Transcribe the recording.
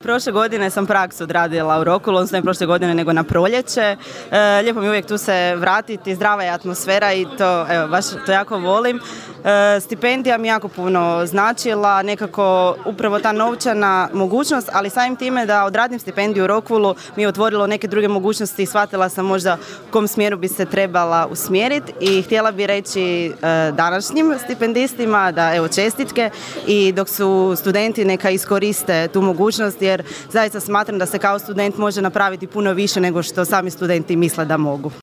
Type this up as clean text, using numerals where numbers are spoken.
prošle godine sam praksu odradila u Rokulu, odnosno ne prošle godine nego na proljeće. Lijepo mi uvijek tu se vratiti, zdrava je atmosfera i to, evo, baš to jako volim. Stipendija mi jako puno značila, nekako upravo ta novčana mogućnost, ali samim time da odradim stipendiju u Rokulu mi je otvorilo neke druge mogućnosti i shvatila sam možda u kom smjeru bi se trebala usmjeriti i htjela bi reći današnjim stipendistima da evo čestitke i dok su studenti neka iskoriste tu mogućnost jer zaista smatram da se kao student može napraviti puno više nego što sami studenti misle da mogu.